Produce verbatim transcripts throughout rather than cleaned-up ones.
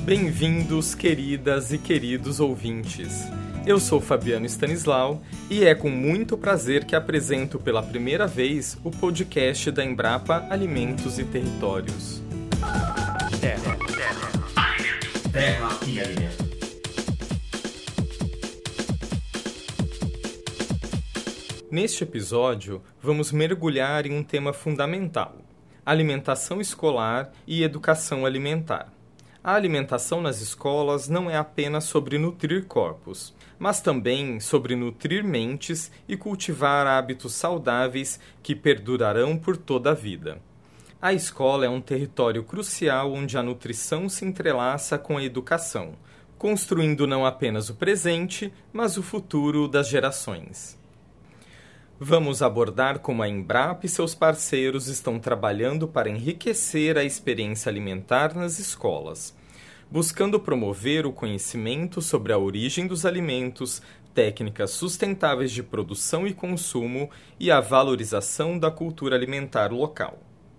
Bem-vindos, queridas e queridos ouvintes. Eu sou Fabiano Stanislau e é com muito prazer que apresento pela primeira vez o podcast da Embrapa Alimentos e Territórios. Terra, terra, terra e alimento. Neste episódio, vamos mergulhar em um tema fundamental: alimentação escolar e educação alimentar. A alimentação nas escolas não é apenas sobre nutrir corpos, mas também sobre nutrir mentes e cultivar hábitos saudáveis que perdurarão por toda a vida. A escola é um território crucial onde a nutrição se entrelaça com a educação, construindo não apenas o presente, mas o futuro das gerações. Vamos abordar como a Embrapa e seus parceiros estão trabalhando para enriquecer a experiência alimentar nas escolas, buscando promover o conhecimento sobre a origem dos alimentos, técnicas sustentáveis de produção e consumo e a valorização da cultura alimentar local.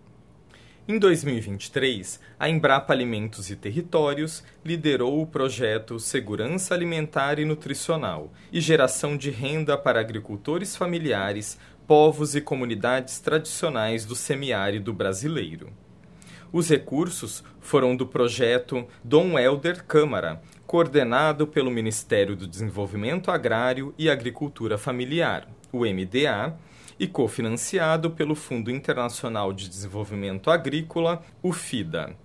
Em dois mil e vinte e três, a Embrapa Alimentos e Territórios liderou o projeto Segurança Alimentar e Nutricional e Geração de Renda para Agricultores Familiares, Povos e Comunidades Tradicionais do Semiárido Brasileiro. Os recursos foram do projeto Dom Helder Câmara, coordenado pelo Ministério do Desenvolvimento Agrário e Agricultura Familiar, o M D A, e cofinanciado pelo Fundo Internacional de Desenvolvimento Agrícola, o FIDA.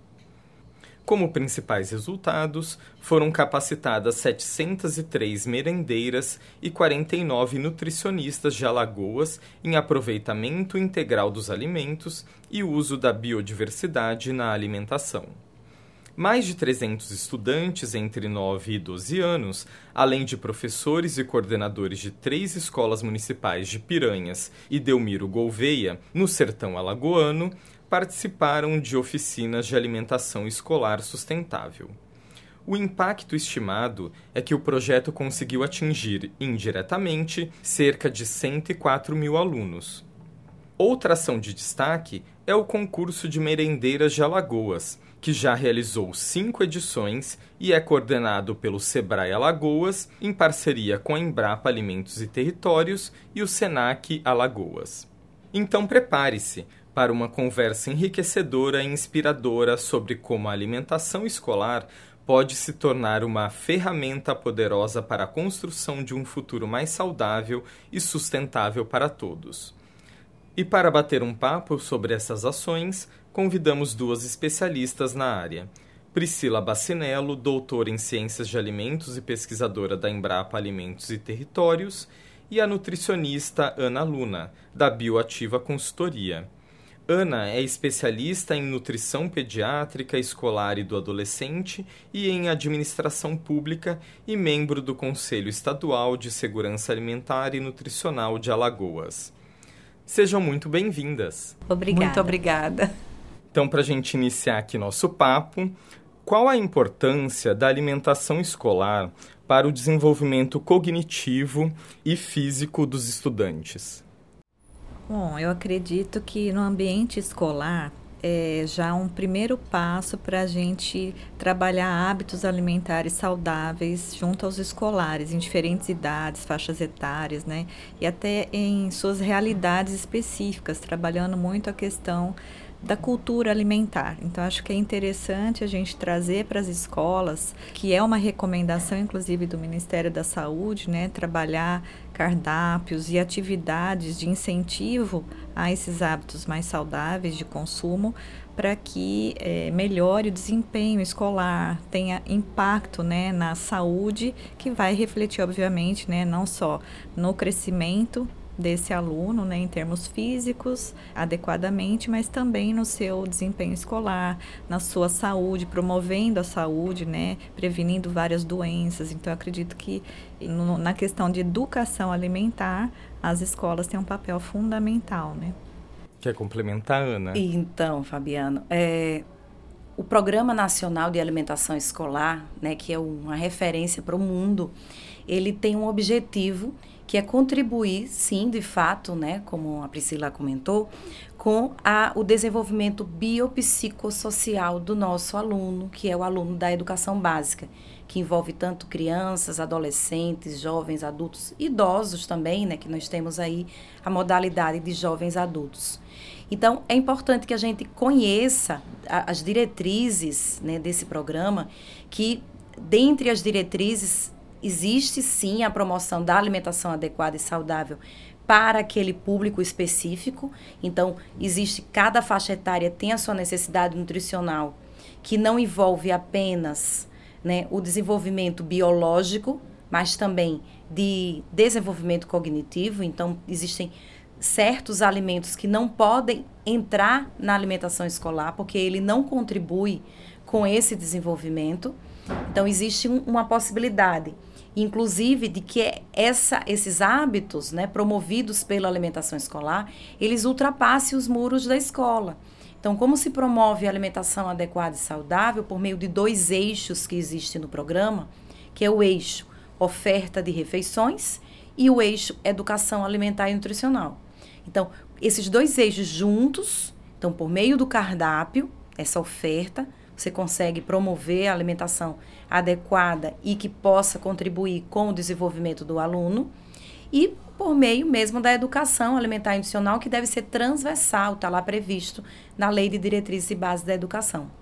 Como principais resultados, foram capacitadas setecentas e três merendeiras e quarenta e nove nutricionistas de Alagoas em aproveitamento integral dos alimentos e uso da biodiversidade na alimentação. Mais de trezentos estudantes entre nove e doze anos, além de professores e coordenadores de três escolas municipais de Piranhas e Delmiro Gouveia, no sertão alagoano, participaram de oficinas de alimentação escolar sustentável. O impacto estimado é que o projeto conseguiu atingir, indiretamente, cerca de cento e quatro mil alunos. Outra ação de destaque é o concurso de merendeiras de Alagoas, que já realizou cinco edições e é coordenado pelo Sebrae Alagoas, em parceria com a Embrapa Alimentos e Territórios e o Senac Alagoas. Então prepare-se para uma conversa enriquecedora e inspiradora sobre como a alimentação escolar pode se tornar uma ferramenta poderosa para a construção de um futuro mais saudável e sustentável para todos. E para bater um papo sobre essas ações, convidamos duas especialistas na área. Priscila Bacinello, doutora em Ciências de Alimentos e pesquisadora da Embrapa Alimentos e Territórios, e a nutricionista Ana Luna, da Bioativa Consultoria. Ana é especialista em nutrição pediátrica, escolar e do adolescente e em administração pública e membro do Conselho Estadual de Segurança Alimentar e Nutricional de Alagoas. Sejam muito bem-vindas. Obrigada. Muito obrigada. Então, para a gente iniciar aqui nosso papo, qual a importância da alimentação escolar para o desenvolvimento cognitivo e físico dos estudantes? Bom, eu acredito que no ambiente escolar é já um primeiro passo para a gente trabalhar hábitos alimentares saudáveis junto aos escolares, em diferentes idades, faixas etárias, né? E até em suas realidades específicas, trabalhando muito a questão da cultura alimentar. Então, acho que é interessante a gente trazer para as escolas, que é uma recomendação, inclusive, do Ministério da Saúde, né, trabalhar cardápios e atividades de incentivo a esses hábitos mais saudáveis de consumo, para que é, melhore o desempenho escolar, tenha impacto, né, na saúde, que vai refletir, obviamente, né, não só no crescimento desse aluno, né, em termos físicos, adequadamente, mas também no seu desempenho escolar, na sua saúde, promovendo a saúde, né, prevenindo várias doenças. Então, eu acredito que no, na questão de educação alimentar, as escolas têm um papel fundamental, né? Quer complementar, Ana? Então, Fabiano, é, o Programa Nacional de Alimentação Escolar, né, que é uma referência para o mundo, ele tem um objetivo que é contribuir, sim, de fato, né, como a Priscila comentou, com a, o desenvolvimento biopsicossocial do nosso aluno, que é o aluno da educação básica, que envolve tanto crianças, adolescentes, jovens, adultos, idosos também, né, que nós temos aí a modalidade de jovens adultos. Então, é importante que a gente conheça a, as diretrizes, né, desse programa, que dentre as diretrizes existe sim a promoção da alimentação adequada e saudável para aquele público específico. Então, existe, cada faixa etária tem a sua necessidade nutricional, que não envolve apenas, né, o desenvolvimento biológico, mas também de desenvolvimento cognitivo. Então, existem certos alimentos que não podem entrar na alimentação escolar, porque ele não contribui com esse desenvolvimento. Então, existe um, uma possibilidade, inclusive, de que essa, esses hábitos, né, promovidos pela alimentação escolar, eles ultrapassem os muros da escola. Então, como se promove a alimentação adequada e saudável? Por meio de dois eixos que existem no programa, que é o eixo oferta de refeições e o eixo educação alimentar e nutricional. Então, esses dois eixos juntos, então, por meio do cardápio, essa oferta, você consegue promover a alimentação adequada e que possa contribuir com o desenvolvimento do aluno, e por meio mesmo da educação alimentar e nutricional, que deve ser transversal, está lá previsto na Lei de Diretrizes e Bases da Educação.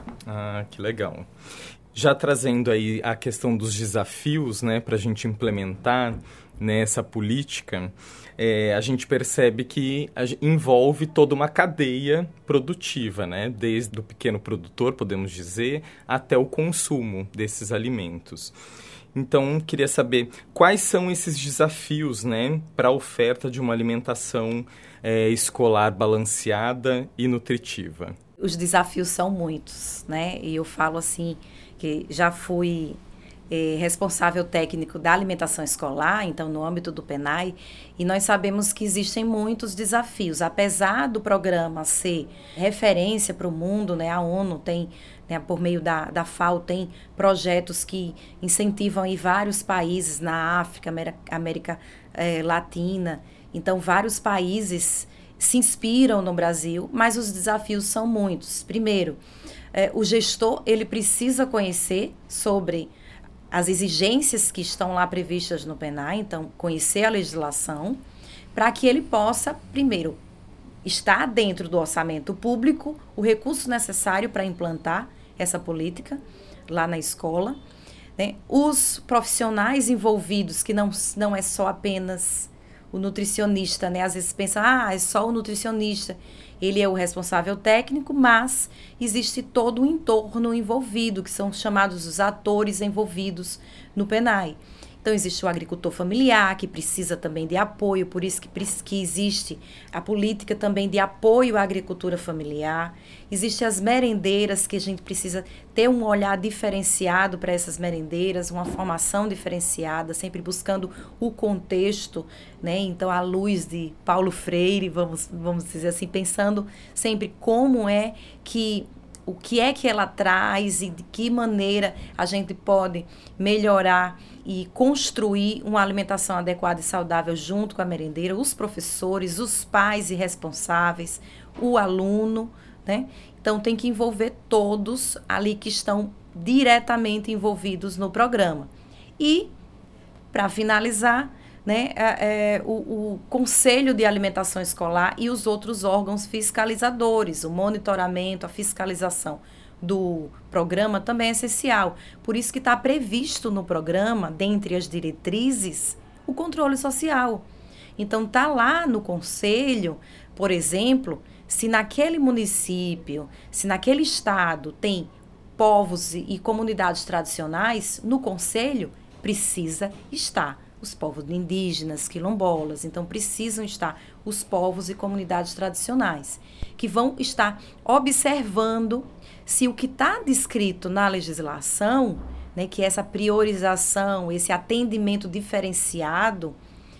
Ah, que legal. Já trazendo aí a questão dos desafios, né, para a gente implementar nessa política, é, a gente percebe que a, envolve toda uma cadeia produtiva, né, desde o pequeno produtor, podemos dizer, até o consumo desses alimentos. Então, queria saber quais são esses desafios, né, para a oferta de uma alimentação é, escolar balanceada e nutritiva. Os desafios são muitos, né? E eu falo assim, que já fui é, responsável técnico da alimentação escolar, então no âmbito do PENAI, e nós sabemos que existem muitos desafios. Apesar do programa ser referência para o mundo, né? A ONU tem, né, por meio da, da FAO, tem projetos que incentivam aí vários países na África, América, América é, Latina. Então, vários países se inspiram no Brasil, mas os desafios são muitos. Primeiro, é, o gestor ele precisa conhecer sobre as exigências que estão lá previstas no PENAI, então conhecer a legislação, para que ele possa, primeiro, estar dentro do orçamento público o recurso necessário para implantar essa política lá na escola, né? Os profissionais envolvidos, que não, não é só apenas o nutricionista, né? Às vezes pensa, ah, é só o nutricionista. Ele é o responsável técnico, mas existe todo o entorno envolvido, que são chamados os atores envolvidos no PENAI. Então, existe o agricultor familiar, que precisa também de apoio, por isso que, que existe a política também de apoio à agricultura familiar. Existem as merendeiras, que a gente precisa ter um olhar diferenciado para essas merendeiras, uma formação diferenciada, sempre buscando o contexto, né? Então, à luz de Paulo Freire, vamos, vamos dizer assim, pensando sempre como é que... o que é que ela traz e de que maneira a gente pode melhorar e construir uma alimentação adequada e saudável junto com a merendeira, os professores, os pais e responsáveis, o aluno, né? Então, tem que envolver todos ali que estão diretamente envolvidos no programa. E, para finalizar, né, é, é, o, o Conselho de Alimentação Escolar e os outros órgãos fiscalizadores, o monitoramento, a fiscalização do programa também é essencial. Por isso que está previsto no programa, dentre as diretrizes, o controle social. Então, está lá no Conselho, por exemplo, se naquele município, se naquele estado tem povos e, e comunidades tradicionais, no Conselho precisa estar os povos indígenas, quilombolas, então precisam estar os povos e comunidades tradicionais, que vão estar observando se o que está descrito na legislação, né, que é essa priorização, esse atendimento diferenciado,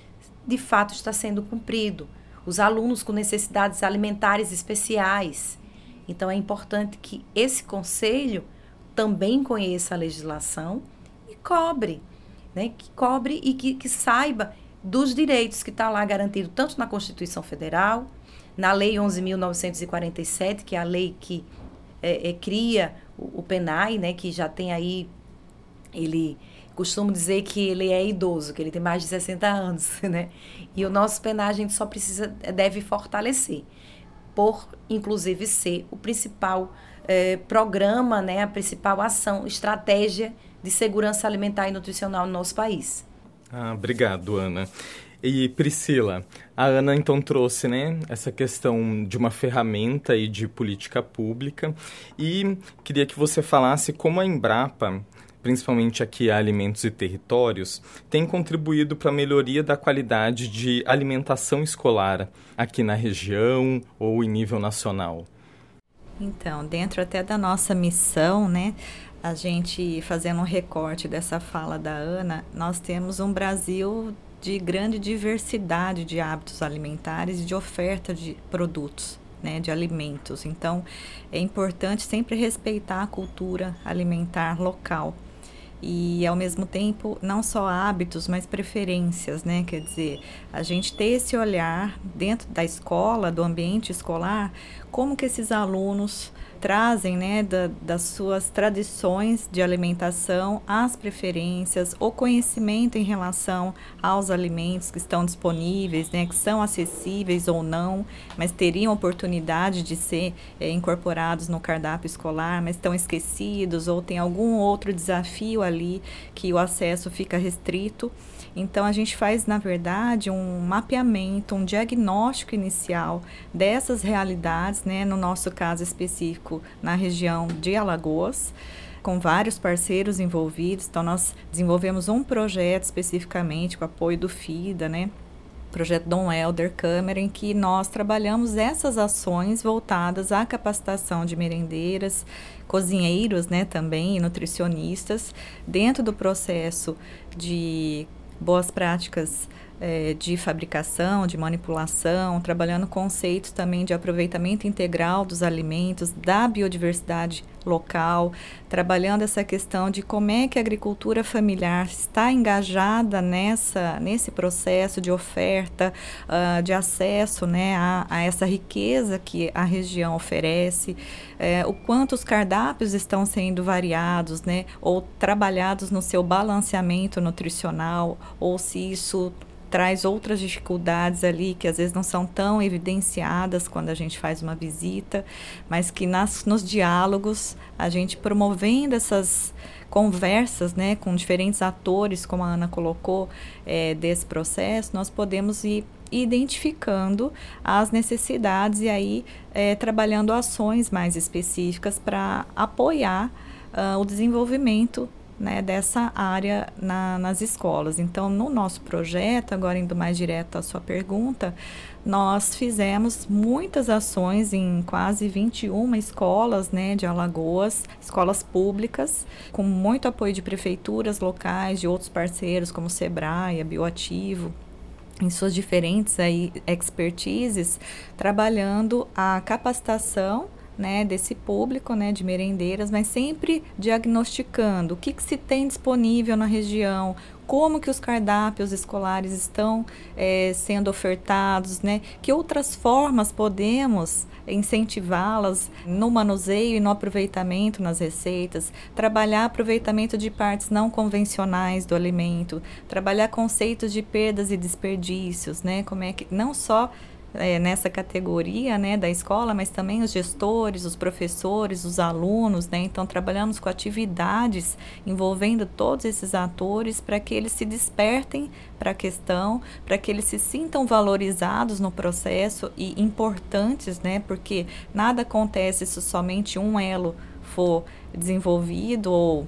de fato está sendo cumprido. Os alunos com necessidades alimentares especiais. Então, é importante que esse conselho também conheça a legislação e cobre. Né, que cobre e que, que saiba dos direitos que está lá garantido tanto na Constituição Federal, na Lei onze mil novecentos e quarenta e sete, que é a lei que é, é, cria o, o PENAI, né, que já tem aí, ele costumo dizer que ele é idoso, que ele tem mais de sessenta anos, né? E o nosso PENAI a gente só precisa, deve fortalecer, por inclusive ser o principal é, programa, né, a principal ação, estratégia de segurança alimentar e nutricional no nosso país. Ah, obrigado, Ana. E Priscila, a Ana então trouxe, né, essa questão de uma ferramenta e de política pública, e queria que você falasse como a Embrapa, principalmente aqui a Alimentos e Territórios, tem contribuído para a melhoria da qualidade de alimentação escolar aqui na região ou em nível nacional. Então, dentro até da nossa missão, né, a gente fazendo um recorte dessa fala da Ana, nós temos um Brasil de grande diversidade de hábitos alimentares e de oferta de produtos, né, de alimentos. Então, é importante sempre respeitar a cultura alimentar local. E, ao mesmo tempo, não só hábitos, mas preferências, né? Quer dizer, a gente ter esse olhar dentro da escola, do ambiente escolar, como que esses alunos trazem, né, da, das suas tradições de alimentação, as preferências, o conhecimento em relação aos alimentos que estão disponíveis, né, que são acessíveis ou não, mas teriam oportunidade de ser é, incorporados no cardápio escolar, mas estão esquecidos ou tem algum outro desafio ali que o acesso fica restrito. Então, a gente faz, na verdade, um mapeamento, um diagnóstico inicial dessas realidades, né, no nosso caso específico, na região de Alagoas, com vários parceiros envolvidos. Então, nós desenvolvemos um projeto especificamente com apoio do FIDA, né, projeto Dom Helder Câmara, em que nós trabalhamos essas ações voltadas à capacitação de merendeiras, cozinheiros, né, também, e nutricionistas, dentro do processo de boas práticas é, de fabricação, de manipulação, trabalhando conceitos também de aproveitamento integral dos alimentos, da biodiversidade local, trabalhando essa questão de como é que a agricultura familiar está engajada nessa, nesse processo de oferta, uh, de acesso, né, a, a essa riqueza que a região oferece, é, o quanto os cardápios estão sendo variados, né, ou trabalhados no seu balanceamento nutricional, ou se isso traz outras dificuldades ali que às vezes não são tão evidenciadas quando a gente faz uma visita, mas que nas, nos diálogos, a gente promovendo essas conversas, né, com diferentes atores, como a Ana colocou, é, desse processo, nós podemos ir identificando as necessidades e aí é, trabalhando ações mais específicas para apoiar uh, o desenvolvimento, né, dessa área na, nas escolas. Então, no nosso projeto, agora indo mais direto à sua pergunta, nós fizemos muitas ações em quase vinte e uma escolas, né, de Alagoas, escolas públicas, com muito apoio de prefeituras locais, de outros parceiros como o Sebrae, a Bioativo, em suas diferentes aí, expertises, trabalhando a capacitação, né, desse público, né, de merendeiras, mas sempre diagnosticando o que, que se tem disponível na região, como que os cardápios escolares estão é, sendo ofertados, né, que outras formas podemos incentivá-las no manuseio e no aproveitamento nas receitas, trabalhar aproveitamento de partes não convencionais do alimento, trabalhar conceitos de perdas e desperdícios, né, como é que não só É, nessa categoria, né, da escola, mas também os gestores, os professores, os alunos, né, então trabalhamos com atividades envolvendo todos esses atores para que eles se despertem para a questão, para que eles se sintam valorizados no processo e importantes, né, porque nada acontece se somente um elo for desenvolvido ou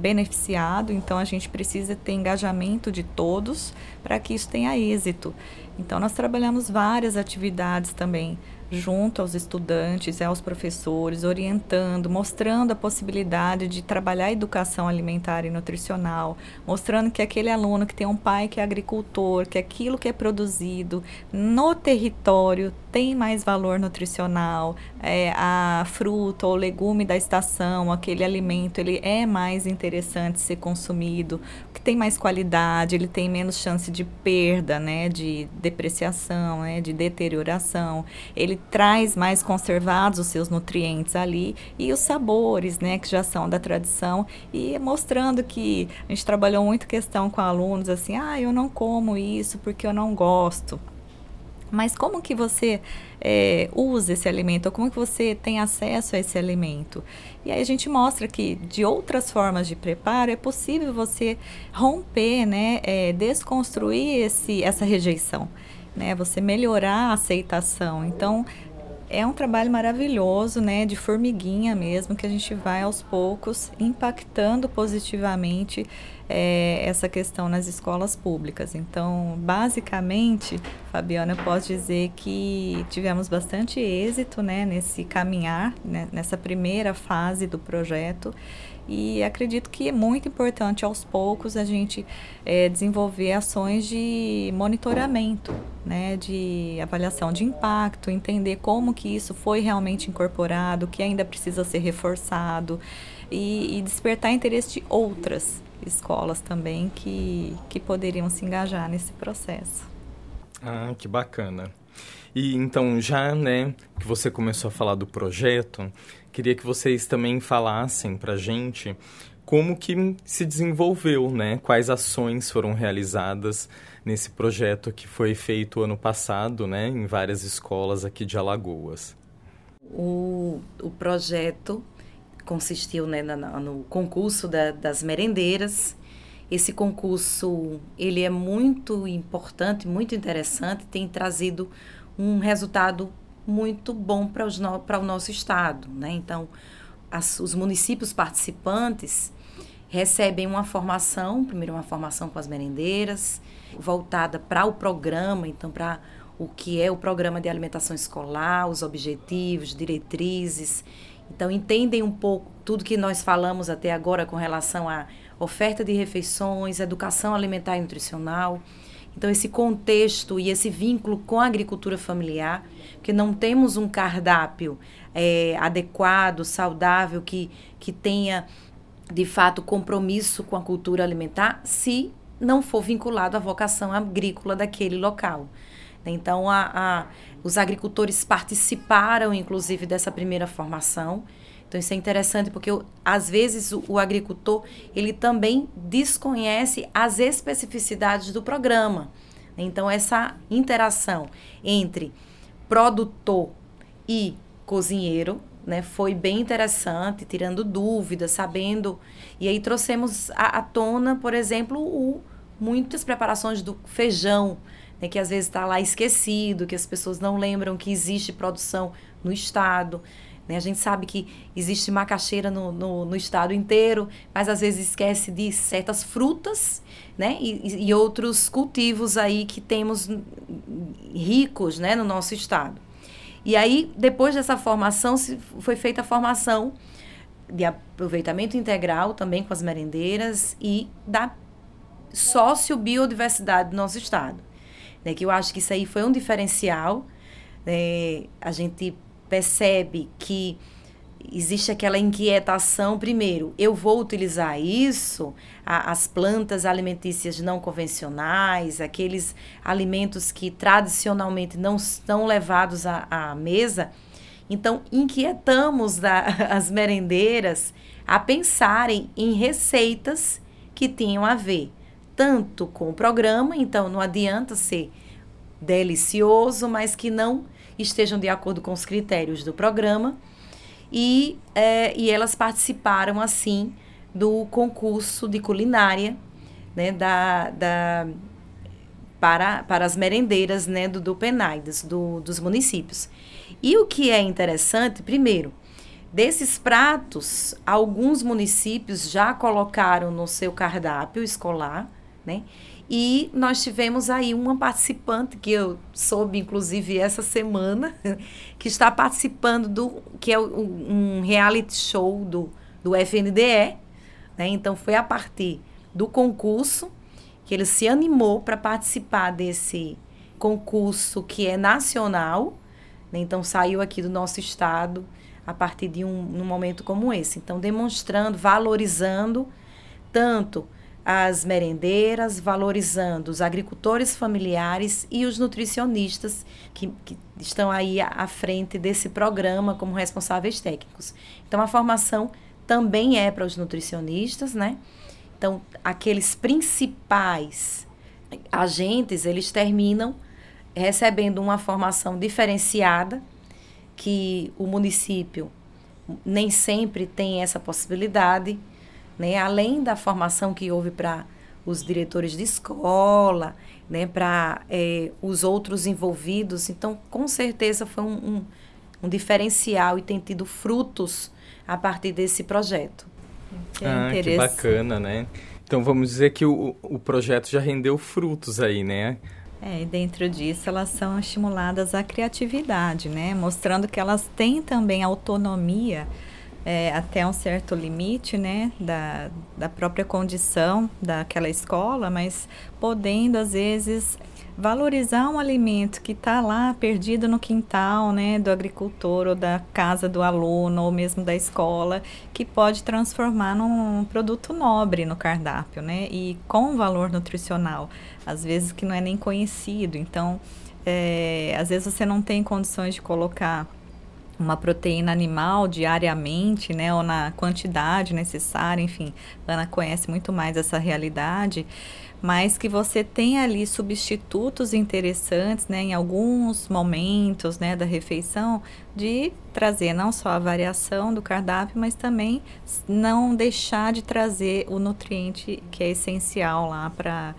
beneficiado, então a gente precisa ter engajamento de todos para que isso tenha êxito. Então, nós trabalhamos várias atividades também junto aos estudantes e aos professores, orientando, mostrando a possibilidade de trabalhar a educação alimentar e nutricional, mostrando que aquele aluno que tem um pai que é agricultor, que aquilo que é produzido no território tem mais valor nutricional, é, a fruta ou legume da estação, aquele alimento, ele é mais interessante ser consumido, que tem mais qualidade, ele tem menos chance de perda, né, de depreciação, né, de deterioração, ele traz mais conservados os seus nutrientes ali e os sabores, né, que já são da tradição, e mostrando que a gente trabalhou muito questão com alunos assim, ah, eu não como isso porque eu não gosto. Mas como que você é, usa esse alimento? Ou como que você tem acesso a esse alimento? E aí a gente mostra que de outras formas de preparo é possível você romper, né, é, desconstruir esse, essa rejeição, né, você melhorar a aceitação. Então, é um trabalho maravilhoso, né, de formiguinha mesmo, que a gente vai aos poucos impactando positivamente é, essa questão nas escolas públicas. Então, basicamente, Fabiana, eu posso dizer que tivemos bastante êxito, né, nesse caminhar, né, nessa primeira fase do projeto. E acredito que é muito importante, aos poucos, a gente é, desenvolver ações de monitoramento, né, de avaliação de impacto, entender como que isso foi realmente incorporado, o que ainda precisa ser reforçado e, e despertar interesse de outras escolas também que, que poderiam se engajar nesse processo. Ah, que bacana. E então, já, né, que você começou a falar do projeto, queria que vocês também falassem para a gente como que se desenvolveu, né? Quais ações foram realizadas nesse projeto que foi feito ano passado, né, em várias escolas aqui de Alagoas. O, o projeto consistiu, né, na, no concurso da, das merendeiras. Esse concurso, ele é muito importante, muito interessante, tem trazido um resultado muito bom para os no, para o nosso estado, né? Então, as, os municípios participantes recebem uma formação, primeiro uma formação com as merendeiras, voltada para o programa, então para o que é o programa de alimentação escolar, os objetivos, diretrizes. Então, entendem um pouco tudo que nós falamos até agora com relação à oferta de refeições, educação alimentar e nutricional. Então, esse contexto e esse vínculo com a agricultura familiar, porque não temos um cardápio é, adequado, saudável, que, que tenha, de fato, compromisso com a cultura alimentar, se não for vinculado à vocação agrícola daquele local. Então, a, a, os agricultores participaram, inclusive, dessa primeira formação. Então, isso é interessante porque, às vezes, o, o agricultor, ele também desconhece as especificidades do programa. Então, essa interação entre produtor e cozinheiro, né, foi bem interessante, tirando dúvidas, sabendo. E aí, trouxemos à, à tona, por exemplo, o, muitas preparações do feijão, né, que às vezes está lá esquecido, que as pessoas não lembram que existe produção no estado. A gente sabe que existe macaxeira no, no, no estado inteiro, mas às vezes esquece de certas frutas, né? E, e outros cultivos aí que temos ricos, né, no nosso estado. E aí, depois dessa formação, foi feita a formação de aproveitamento integral também com as merendeiras e da sociobiodiversidade do nosso estado. Né? Que eu acho que isso aí foi um diferencial. Né? A gente percebe que existe aquela inquietação, primeiro, eu vou utilizar isso, a, as plantas alimentícias não convencionais, aqueles alimentos que tradicionalmente não estão levados à, à mesa. Então, inquietamos da, as merendeiras a pensarem em receitas que tenham a ver tanto com o programa, então não adianta ser delicioso, mas que não estejam de acordo com os critérios do programa, e, é, e elas participaram, assim, do concurso de culinária, né, da, da, para, para as merendeiras, né, do, do PENAI, dos, do, dos municípios. E o que é interessante, primeiro, desses pratos, alguns municípios já colocaram no seu cardápio escolar, né, E nós tivemos aí uma participante, que eu soube, inclusive, essa semana, que está participando do, que é um reality show do, do F N D E, né? Então, foi a partir do concurso que ele se animou para participar desse concurso que é nacional, né? Então, saiu aqui do nosso estado a partir de um, um momento como esse. Então, demonstrando, valorizando tanto as merendeiras, valorizando os agricultores familiares e os nutricionistas que, que estão aí à, à frente desse programa como responsáveis técnicos. Então, a formação também é para os nutricionistas, né? Então, aqueles principais agentes, eles terminam recebendo uma formação diferenciada, que o município nem sempre tem essa possibilidade, né? Além da formação que houve para os diretores de escola, né? Para é, os outros envolvidos. Então, com certeza, foi um, um, um diferencial e tem tido frutos a partir desse projeto. Que ah, que bacana, né? Então, vamos dizer que o, o projeto já rendeu frutos aí, né? É, e dentro disso elas são estimuladas à criatividade, né? Mostrando que elas têm também autonomia é, até um certo limite, né? Da, da própria condição daquela escola, mas podendo, às vezes, valorizar um alimento que está lá perdido no quintal, né? Do agricultor ou da casa do aluno ou mesmo da escola, que pode transformar num produto nobre no cardápio, né? E com valor nutricional, às vezes que não é nem conhecido. Então, é, às vezes você não tem condições de colocar uma proteína animal diariamente, né, ou na quantidade necessária, enfim, a Ana conhece muito mais essa realidade, mas que você tem ali substitutos interessantes, né, em alguns momentos, né, da refeição, de trazer não só a variação do cardápio, mas também não deixar de trazer o nutriente que é essencial lá para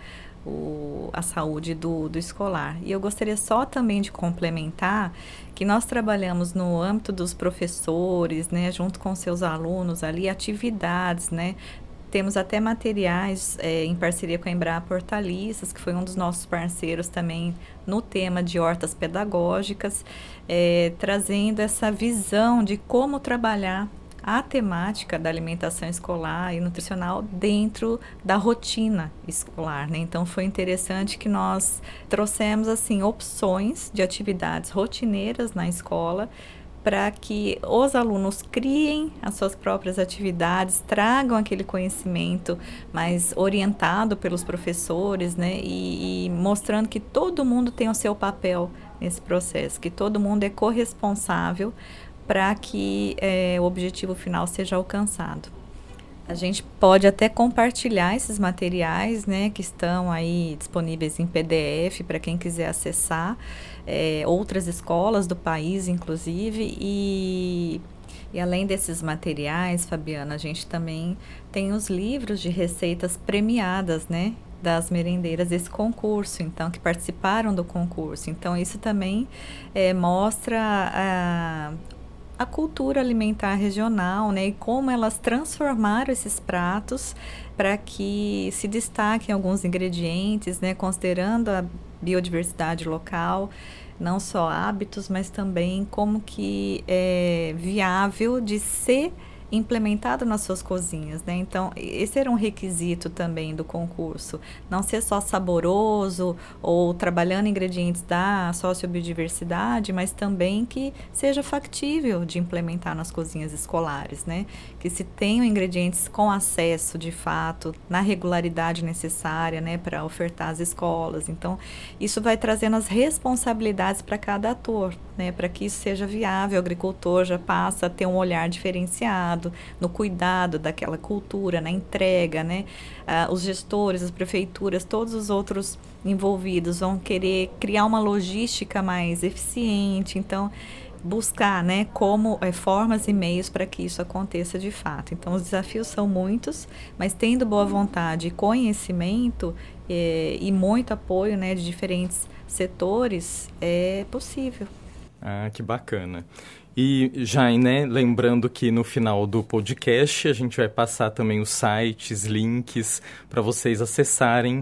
O, a saúde do, do escolar. E eu gostaria só também de complementar que nós trabalhamos no âmbito dos professores, né, junto com seus alunos ali, atividades, né, temos até materiais é, em parceria com a Embrapa Hortaliças, que foi um dos nossos parceiros também no tema de hortas pedagógicas, é, trazendo essa visão de como trabalhar a temática da alimentação escolar e nutricional dentro da rotina escolar, né? Então, foi interessante que nós trouxemos, assim, opções de atividades rotineiras na escola para que os alunos criem as suas próprias atividades, tragam aquele conhecimento mais orientado pelos professores, né? E, e mostrando que todo mundo tem o seu papel nesse processo, que todo mundo é corresponsável para que é, o objetivo final seja alcançado. A gente pode até compartilhar esses materiais, né, que estão aí disponíveis em P D F para quem quiser acessar, é, outras escolas do país, inclusive, e, e além desses materiais, Fabiana, a gente também tem os livros de receitas premiadas, né, das merendeiras desse concurso, então, que participaram do concurso. Então, isso também é, mostra a a cultura alimentar regional, né, e como elas transformaram esses pratos para que se destaquem alguns ingredientes, né, considerando a biodiversidade local, não só hábitos, mas também como que é viável de ser implementado nas suas cozinhas, né? Então, esse era um requisito também do concurso, não ser só saboroso ou trabalhando ingredientes da sociobiodiversidade, mas também que seja factível de implementar nas cozinhas escolares, né? Que se tenham ingredientes com acesso, de fato, na regularidade necessária, né, para ofertar às escolas. Então, isso vai trazendo as responsabilidades para cada ator, né, para que isso seja viável. O agricultor já passa a ter um olhar diferenciado no cuidado daquela cultura, na entrega, né? Ah, os gestores, as prefeituras, todos os outros envolvidos vão querer criar uma logística mais eficiente, então buscar, né, como é, formas e meios para que isso aconteça de fato. Então, os desafios são muitos, mas tendo boa vontade e conhecimento é, e muito apoio, né, de diferentes setores, é possível. Ah, que bacana. E, Jaine, né, lembrando que no final do podcast a gente vai passar também os sites, links para vocês acessarem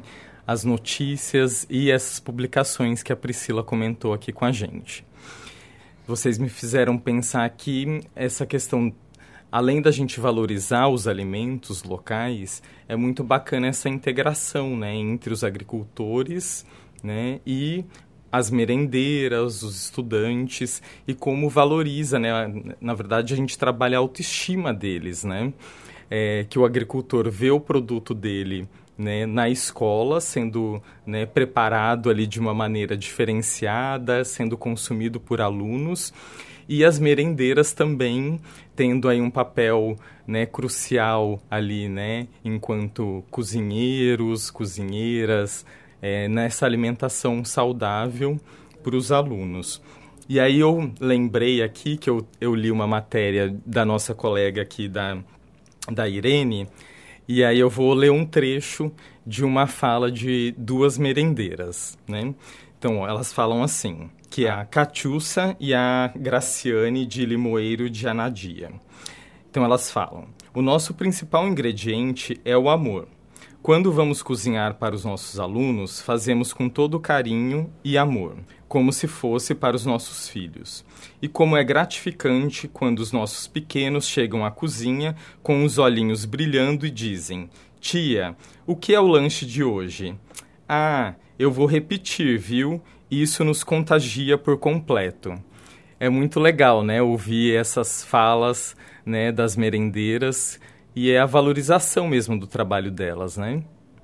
as notícias e essas publicações que a Priscila comentou aqui com a gente. Vocês me fizeram pensar aqui essa questão, além da gente valorizar os alimentos locais, é muito bacana essa integração, né, entre os agricultores, né, e as merendeiras, os estudantes, e como valoriza, né, na verdade a gente trabalha a autoestima deles, né, é, que o agricultor vê o produto dele, né, na escola, sendo, né, preparado ali de uma maneira diferenciada, sendo consumido por alunos, e as merendeiras também tendo aí um papel, né, crucial ali, né, enquanto cozinheiros, cozinheiras, é, nessa alimentação saudável para os alunos. E aí eu lembrei aqui que eu, eu li uma matéria da nossa colega aqui, da, da Irene. E aí eu vou ler um trecho de uma fala de duas merendeiras, né? Então, elas falam assim, que é a Catiúcia e a Graciane de Limoeiro de Anadia. Então, elas falam, o nosso principal ingrediente é o amor. Quando vamos cozinhar para os nossos alunos, fazemos com todo carinho e amor, como se fosse para os nossos filhos. E como é gratificante quando os nossos pequenos chegam à cozinha com os olhinhos brilhando e dizem, tia, o que é o lanche de hoje? Ah, eu vou repetir, viu? Isso nos contagia por completo. É muito legal, né, ouvir essas falas, né, das merendeiras, e é a valorização mesmo do trabalho delas, né?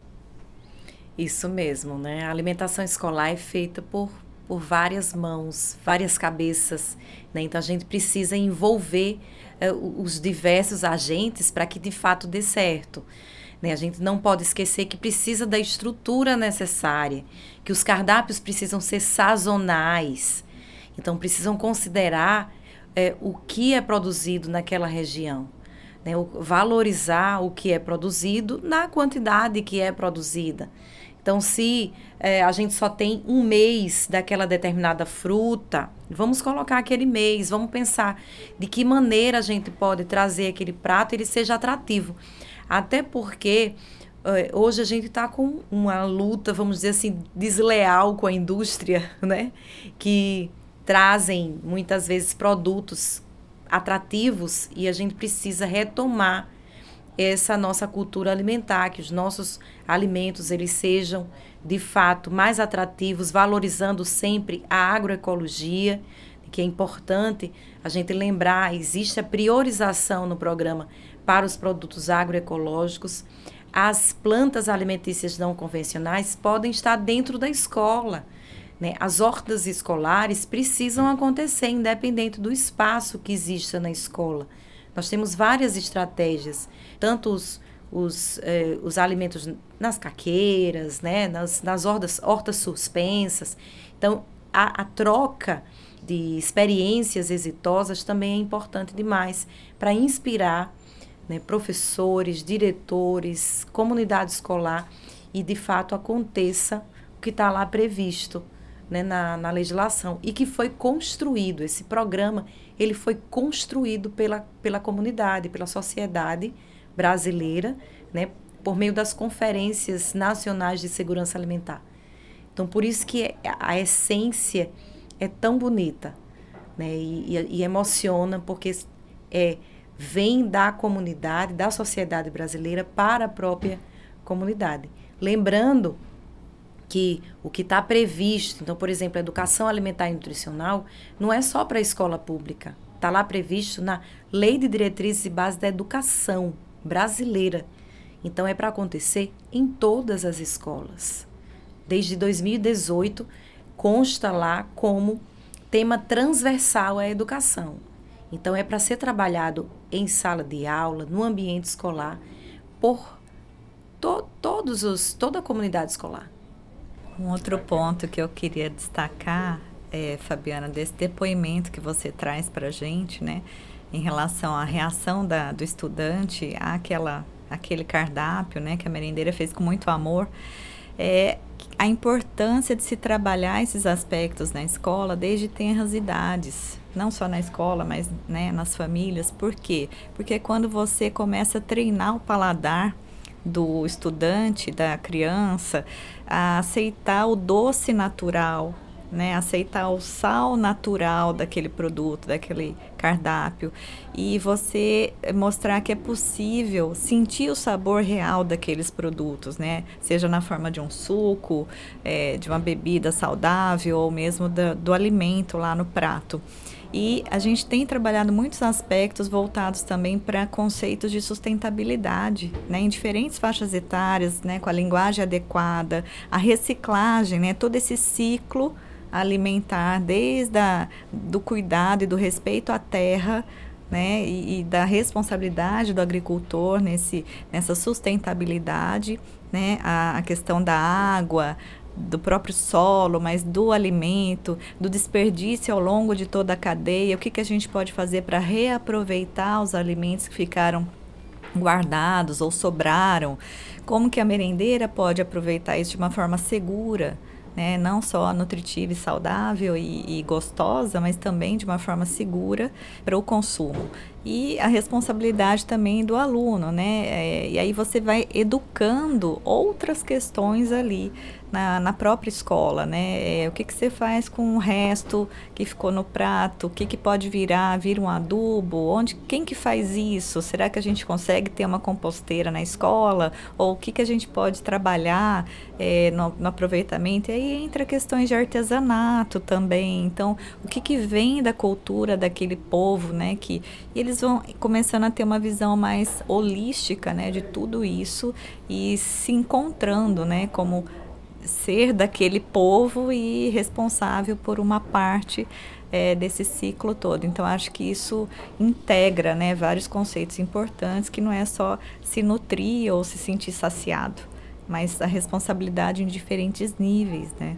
Isso mesmo, né? A alimentação escolar é feita por, por várias mãos, várias cabeças, né? Então, a gente precisa envolver uh, os diversos agentes para que, de fato, dê certo. Né? A gente não pode esquecer que precisa da estrutura necessária, que os cardápios precisam ser sazonais. Então, precisam considerar uh, o que é produzido naquela região. Né, o, valorizar o que é produzido na quantidade que é produzida. Então, se é, a gente só tem um mês daquela determinada fruta, vamos colocar aquele mês, vamos pensar de que maneira a gente pode trazer aquele prato e ele seja atrativo. Até porque é, hoje a gente está com uma luta, vamos dizer assim, desleal com a indústria, né? Que trazem muitas vezes produtos atrativos e a gente precisa retomar essa nossa cultura alimentar, que os nossos alimentos eles sejam de fato mais atrativos, valorizando sempre a agroecologia, que é importante a gente lembrar, existe a priorização no programa para os produtos agroecológicos. As plantas alimentícias não convencionais podem estar dentro da escola. Né? As hortas escolares precisam acontecer independente do espaço que exista na escola. Nós temos várias estratégias, tanto os, os, eh, os alimentos nas caqueiras, né? nas, nas hortas, hortas suspensas. Então, a, a troca de experiências exitosas também é importante demais para inspirar, né, professores, diretores, comunidade escolar e, de fato, aconteça o que está lá previsto. Né, na, na legislação, e que foi construído, esse programa, ele foi construído pela, pela comunidade, pela sociedade brasileira, né, por meio das conferências nacionais de segurança alimentar. Então, por isso que a, a essência é tão bonita, né, e, e, e emociona, porque é, vem da comunidade, da sociedade brasileira para a própria comunidade. Lembrando que o que está previsto, então, por exemplo, a educação alimentar e nutricional, não é só para a escola pública. Está lá previsto na Lei de Diretrizes e Bases da Educação brasileira. Então, é para acontecer em todas as escolas. Desde dois mil e dezoito, consta lá como tema transversal à educação. Então, é para ser trabalhado em sala de aula, no ambiente escolar, por to- todos os, toda a comunidade escolar. Um outro ponto que eu queria destacar, é, Fabiana, desse depoimento que você traz para a gente, né, em relação à reação da, do estudante àquela, àquele cardápio, né, que a merendeira fez com muito amor, é a importância de se trabalhar esses aspectos na escola desde tenras idades, não só na escola, mas, né, nas famílias. Por quê? Porque quando você começa a treinar o paladar do estudante, da criança, a aceitar o doce natural, né? Aceitar o sal natural daquele produto, daquele cardápio, e você mostrar que é possível sentir o sabor real daqueles produtos, né? Seja na forma de um suco, é, de uma bebida saudável ou mesmo do, do alimento lá no prato. E a gente tem trabalhado muitos aspectos voltados também para conceitos de sustentabilidade, né, em diferentes faixas etárias, né, com a linguagem adequada, a reciclagem, né, todo esse ciclo alimentar, desde a, do cuidado e do respeito à terra, né, e, e da responsabilidade do agricultor nesse, nessa sustentabilidade, né, a, a questão da água, do próprio solo, mas do alimento, do desperdício ao longo de toda a cadeia, o que, que a gente pode fazer para reaproveitar os alimentos que ficaram guardados ou sobraram, como que a merendeira pode aproveitar isso de uma forma segura, né? Não só nutritiva e saudável e, e gostosa, mas também de uma forma segura para o consumo. E a responsabilidade também do aluno, né? É, e aí você vai educando outras questões ali na, na própria escola, né? É, o que, que você faz com o resto que ficou no prato? O que, que pode virar? Vira um adubo? Onde, quem que faz isso? Será que a gente consegue ter uma composteira na escola? Ou o que, que a gente pode trabalhar é, no, no aproveitamento? E aí entra questões de artesanato também. Então, o que, que vem da cultura daquele povo, né? Que eles vão começando a ter uma visão mais holística, né, de tudo isso e se encontrando, né, como ser daquele povo e responsável por uma parte é, desse ciclo todo. Então, acho que isso integra, né, vários conceitos importantes, que não é só se nutrir ou se sentir saciado, mas a responsabilidade em diferentes níveis, né.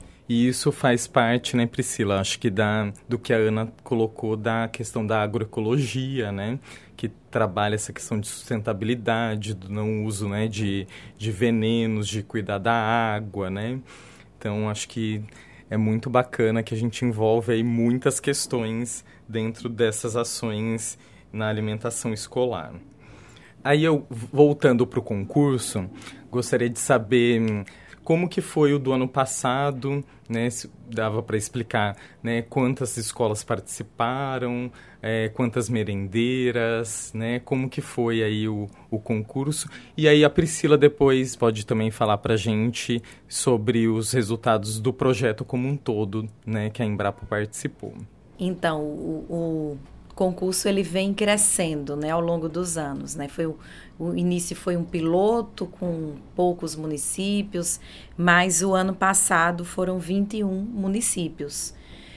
E isso faz parte, né, Priscila, acho que da, do que a Ana colocou da questão da agroecologia, né, que trabalha essa questão de sustentabilidade, do não uso, né, de, de venenos, de cuidar da água, né. Então, acho que é muito bacana que a gente envolve aí muitas questões dentro dessas ações na alimentação escolar. Aí, eu, voltando para o concurso, gostaria de saber como que foi o do ano passado, né? Se dava para explicar, né? Quantas escolas participaram, é, quantas merendeiras, né? Como que foi aí o, o concurso. E aí a Priscila depois pode também falar para a gente sobre os resultados do projeto como um todo, né? Que a Embrapa participou. Então, o, o concurso ele vem crescendo, né, ao longo dos anos, né? Foi o, o início foi um piloto com poucos municípios, mas o ano passado foram vinte e um municípios.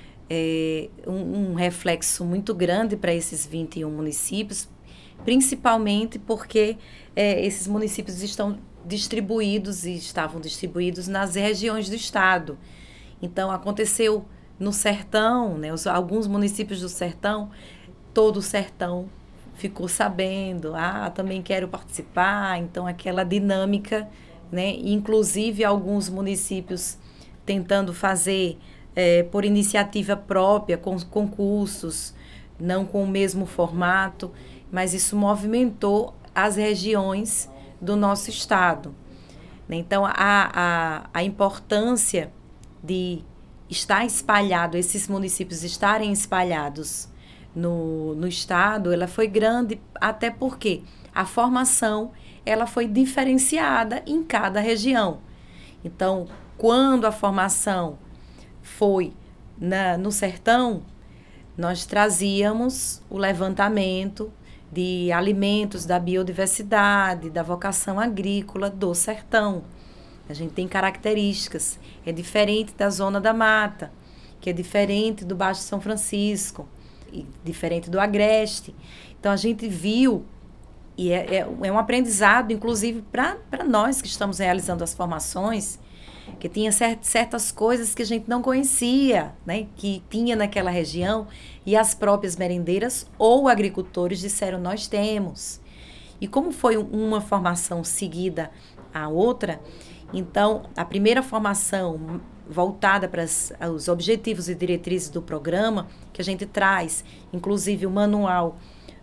É, um, um reflexo muito grande para esses vinte e um municípios, principalmente porque é, esses municípios estão distribuídos e estavam distribuídos nas regiões do estado. Então, aconteceu no sertão, né, os, alguns municípios do sertão, todo o sertão ficou sabendo, ah, também quero participar, então aquela dinâmica, né, inclusive alguns municípios tentando fazer é, por iniciativa própria, com concursos, não com o mesmo formato, mas isso movimentou as regiões do nosso estado. Então, a, a, a importância de estar espalhado, esses municípios estarem espalhados no, no estado, ela foi grande, até porque a formação ela foi diferenciada em cada região. Então, quando a formação foi na, no sertão, nós trazíamos o levantamento de alimentos, da biodiversidade, da vocação agrícola do sertão. A gente tem características, é diferente da zona da mata, que é diferente do Baixo São Francisco, e diferente do Agreste. Então, a gente viu, e é, é, é um aprendizado, inclusive, para nós que estamos realizando as formações, que tinha cert, certas coisas que a gente não conhecia, né, que tinha naquela região, e as próprias merendeiras ou agricultores disseram, nós temos. E como foi uma formação seguida à outra, então, a primeira formação voltada para os objetivos e diretrizes do programa, que a gente traz, inclusive o manual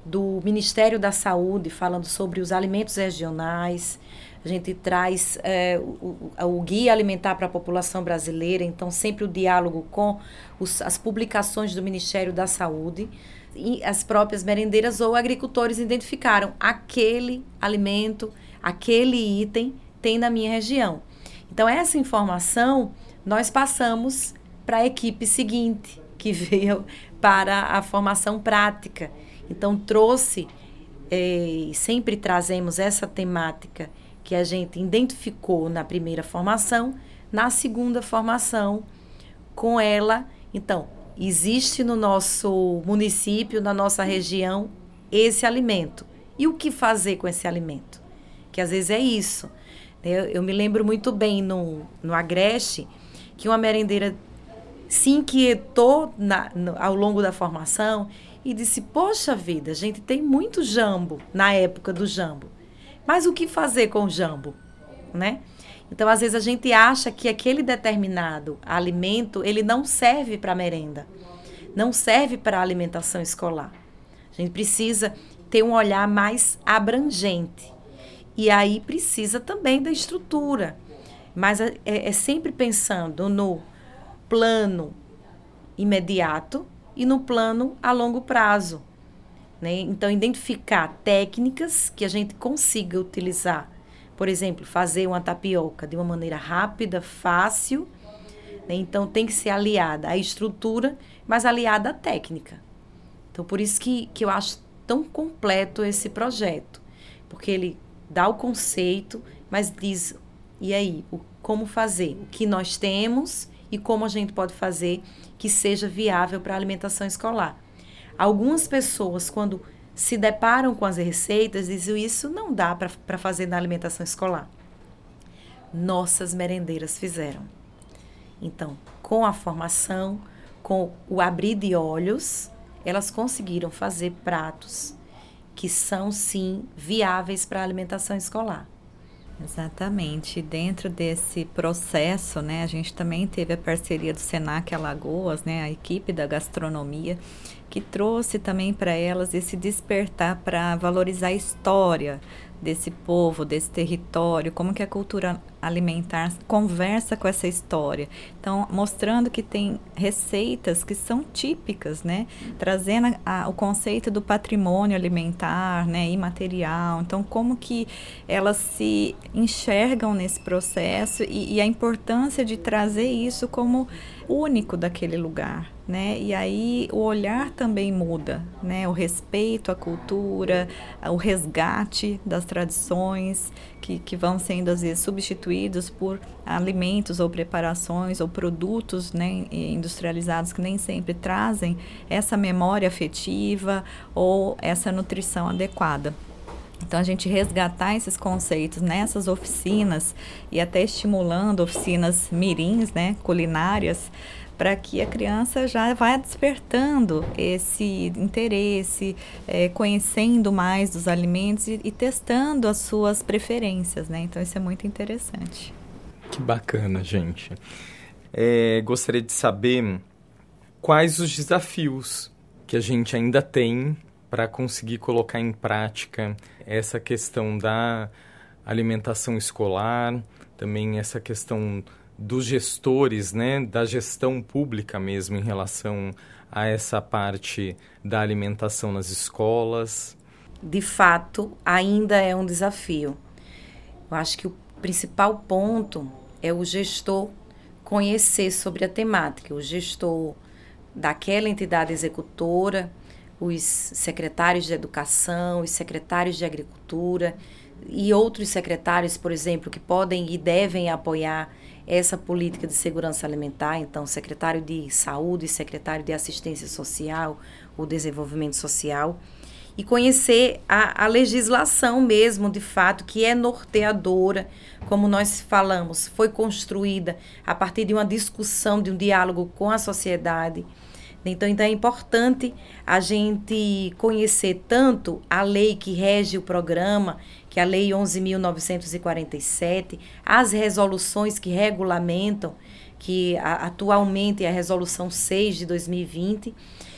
do Ministério da Saúde, falando sobre os alimentos regionais. A gente traz é, o, o, o Guia Alimentar para a População Brasileira, então sempre o diálogo com os, as publicações do Ministério da Saúde. E as próprias merendeiras ou agricultores identificaram aquele alimento, aquele item tem na minha região. Então, essa informação nós passamos para a equipe seguinte, que veio para a formação prática. Então, trouxe, eh, sempre trazemos essa temática que a gente identificou na primeira formação, na segunda formação, com ela. Então, existe no nosso município, na nossa região, esse alimento. E o que fazer com esse alimento? Que às vezes é isso. Eu, eu me lembro muito bem no, no Agreste, que uma merendeira se inquietou na, no, ao longo da formação e disse, poxa vida, a gente tem muito jambo na época do jambo. Mas o que fazer com o jambo? Né? Então, às vezes, a gente acha que aquele determinado alimento, ele não serve para merenda, não serve para a alimentação escolar. A gente precisa ter um olhar mais abrangente. E aí precisa também da estrutura. Mas é, é sempre pensando no plano imediato e no plano a longo prazo. Né? Então, identificar técnicas que a gente consiga utilizar. Por exemplo, fazer uma tapioca de uma maneira rápida, fácil. Né? Então, tem que ser aliada à estrutura, mas aliada à técnica. Então, por isso que, que eu acho tão completo esse projeto. Porque ele dá o conceito, mas diz, e aí, o, como fazer? O que nós temos e como a gente pode fazer que seja viável para a alimentação escolar. Algumas pessoas, quando se deparam com as receitas, dizem, isso não dá para fazer na alimentação escolar. Nossas merendeiras fizeram. Então, com a formação, com o abrir de olhos, elas conseguiram fazer pratos que são, sim, viáveis para a alimentação escolar. Exatamente. Dentro desse processo, né, a gente também teve a parceria do Senac Alagoas, né, a equipe da gastronomia, que trouxe também para elas esse despertar para valorizar a história desse povo, desse território, como que a cultura alimentar conversa com essa história. Então, mostrando que tem receitas que são típicas, né? Trazendo a, a, o conceito do patrimônio alimentar, né? Imaterial. Então, como que elas se enxergam nesse processo e, e a importância de trazer isso como único daquele lugar, né? E aí o olhar também muda, né? O respeito à cultura, o resgate das tradições que, que vão sendo às vezes substituídos por alimentos ou preparações ou produtos, né, industrializados que nem sempre trazem essa memória afetiva ou essa nutrição adequada. Então, a gente resgatar esses conceitos nessas oficinas e até estimulando oficinas mirins, né, culinárias, para que a criança já vá despertando esse interesse, é, conhecendo mais dos alimentos e, e testando as suas preferências, né? Então, isso é muito interessante. Que bacana, gente. É, gostaria de saber quais os desafios que a gente ainda tem para conseguir colocar em prática essa questão da alimentação escolar, também essa questão dos gestores, né, da gestão pública mesmo em relação a essa parte da alimentação nas escolas. De fato, ainda é um desafio. Eu acho que o principal ponto é o gestor conhecer sobre a temática, o gestor daquela entidade executora, os secretários de educação, os secretários de agricultura e outros secretários, por exemplo, que podem e devem apoiar essa política de segurança alimentar. Então, secretário de saúde, secretário de assistência social, o desenvolvimento social, e conhecer a, a legislação mesmo, de fato, que é norteadora, como nós falamos, foi construída a partir de uma discussão, de um diálogo com a sociedade. Então, então é importante a gente conhecer tanto a lei que rege o programa, que é a Lei onze mil novecentos e quarenta e sete, as resoluções que regulamentam, que a, atualmente é a Resolução seis de dois mil e vinte,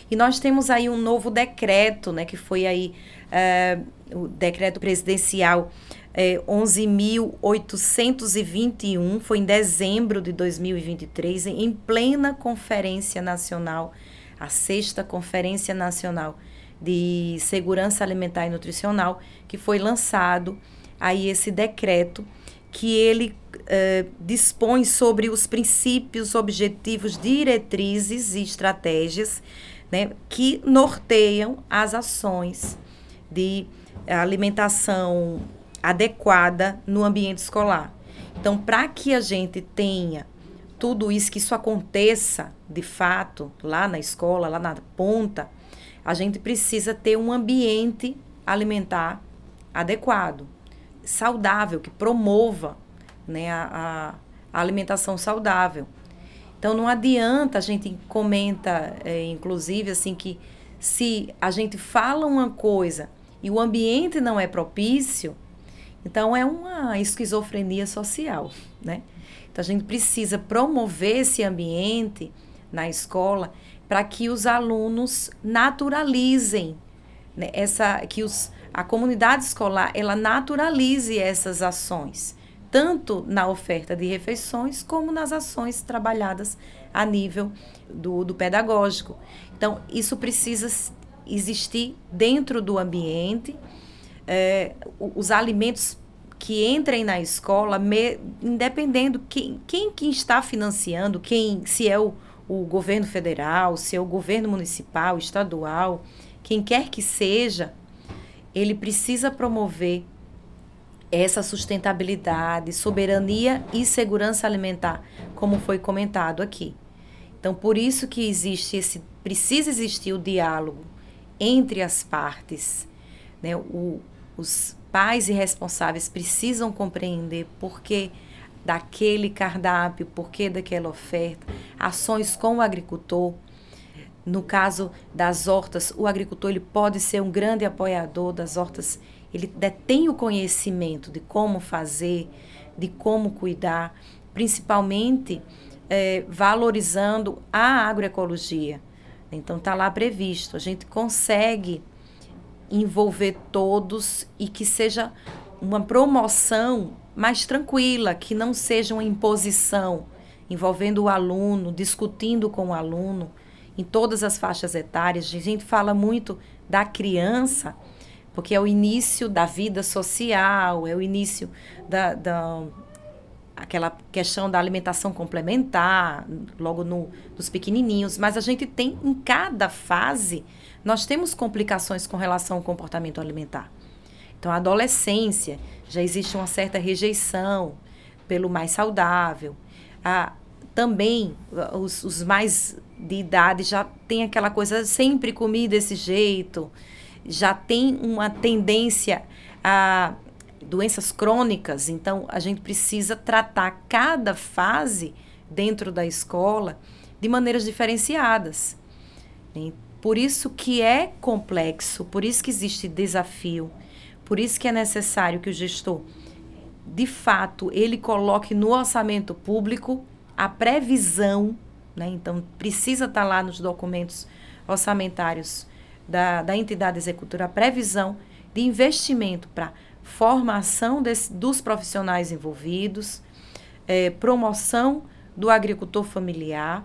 E nós temos aí um novo decreto, né, que foi aí é, o decreto presidencial é, onze mil oitocentos e vinte e um, foi em dezembro de dois mil e vinte e três, em, em plena Conferência Nacional, a sexta Conferência Nacional de Segurança Alimentar e Nutricional, que foi lançado aí esse decreto, que ele eh, dispõe sobre os princípios, objetivos, diretrizes e estratégias, né, que norteiam as ações de alimentação adequada no ambiente escolar. Então, para que a gente tenha tudo isso, que isso aconteça de fato lá na escola, lá na ponta, a gente precisa ter um ambiente alimentar adequado, saudável, que promova, né, a, a alimentação saudável. Então, não adianta, a gente comenta, é, inclusive, assim, que se a gente fala uma coisa e o ambiente não é propício, então é uma esquizofrenia social, né? Então, a gente precisa promover esse ambiente na escola para que os alunos naturalizem, né, essa, que os, a comunidade escolar ela naturalize essas ações, tanto na oferta de refeições como nas ações trabalhadas a nível do, do pedagógico. Então, isso precisa existir dentro do ambiente. É, os alimentos que entrem na escola, me, independendo quem, quem que está financiando, quem, se é o, o governo federal, se é o governo municipal, estadual, quem quer que seja, ele precisa promover essa sustentabilidade, soberania e segurança alimentar, como foi comentado aqui. Então, por isso que existe esse, precisa existir o diálogo entre as partes, né? O, os pais e responsáveis precisam compreender por que daquele cardápio, por que daquela oferta, ações com o agricultor. No caso das hortas, o agricultor ele pode ser um grande apoiador das hortas, ele detém o conhecimento de como fazer, de como cuidar, principalmente é, valorizando a agroecologia. Então, está lá previsto, a gente consegue envolver todos e que seja uma promoção mais tranquila, que não seja uma imposição, envolvendo o aluno, discutindo com o aluno, em todas as faixas etárias. A gente fala muito da criança, porque é o início da vida social, é o início da, da aquela questão da alimentação complementar, logo no, nos pequenininhos, mas a gente tem em cada fase, nós temos complicações com relação ao comportamento alimentar. Então, a adolescência, já existe uma certa rejeição pelo mais saudável. Ah, também, os, os mais de idade já tem aquela coisa, sempre comi desse jeito, já tem uma tendência a doenças crônicas. Então, a gente precisa tratar cada fase dentro da escola de maneiras diferenciadas. E por isso que é complexo, por isso que existe desafio, por isso que é necessário que o gestor, de fato, ele coloque no orçamento público a previsão, né? Então, precisa estar lá nos documentos orçamentários da, da entidade executora, a previsão de investimento para formação desse, dos profissionais envolvidos, eh, promoção do agricultor familiar,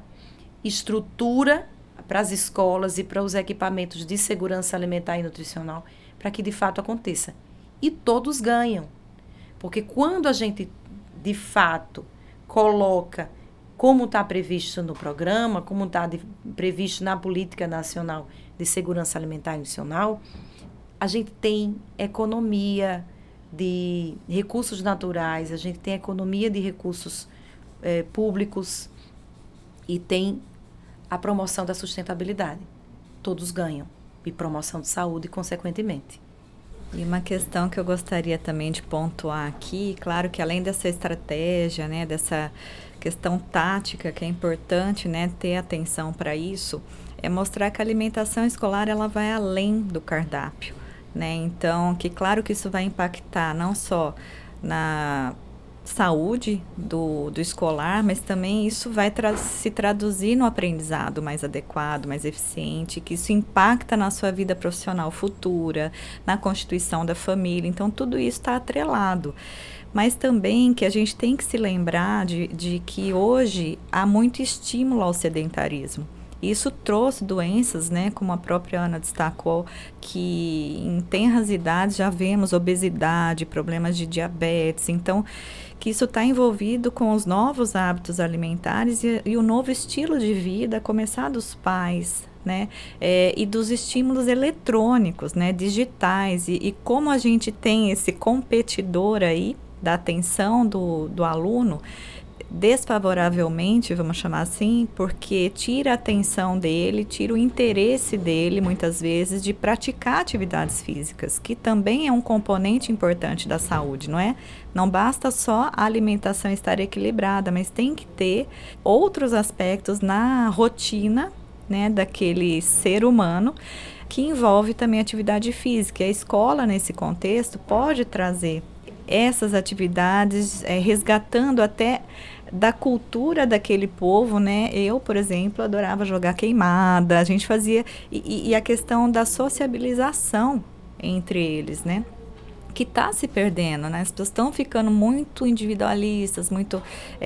estrutura para as escolas e para os equipamentos de segurança alimentar e nutricional, para que de fato aconteça. E todos ganham, porque quando a gente de fato coloca como está previsto no programa, como está previsto na Política Nacional de Segurança Alimentar e Nutricional, a gente tem economia de recursos naturais, a gente tem economia de recursos eh, públicos e tem a promoção da sustentabilidade. Todos ganham. E promoção de saúde, consequentemente. E uma questão que eu gostaria também de pontuar aqui, claro que além dessa estratégia, né, dessa questão tática, que é importante, né, ter atenção para isso, é mostrar que a alimentação escolar ela vai além do cardápio, né? Então, que claro que isso vai impactar não só na saúde do, do escolar, mas também isso vai tra- se traduzir no aprendizado mais adequado, mais eficiente, que isso impacta na sua vida profissional futura, na constituição da família. Então, tudo isso está atrelado. Mas também que a gente tem que se lembrar de, de que hoje há muito estímulo ao sedentarismo. Isso trouxe doenças, né, como a própria Ana destacou, que em tenras idades já vemos obesidade, problemas de diabetes. Então, que isso está envolvido com os novos hábitos alimentares e, e o novo estilo de vida, a começar dos pais, né, é, e dos estímulos eletrônicos, né, digitais. E, e como a gente tem esse competidor aí da atenção do, do aluno, desfavoravelmente, vamos chamar assim, porque tira a atenção dele, tira o interesse dele, muitas vezes, de praticar atividades físicas, que também é um componente importante da saúde, não é? Não basta só a alimentação estar equilibrada, mas tem que ter outros aspectos na rotina, né, daquele ser humano, que envolve também atividade física. E a escola, nesse contexto, pode trazer essas atividades, é, resgatando até da cultura daquele povo, né? Eu, por exemplo, adorava jogar queimada, a gente fazia, e, e a questão da sociabilização entre eles, né? Que está se perdendo, né? As pessoas estão ficando muito individualistas, muito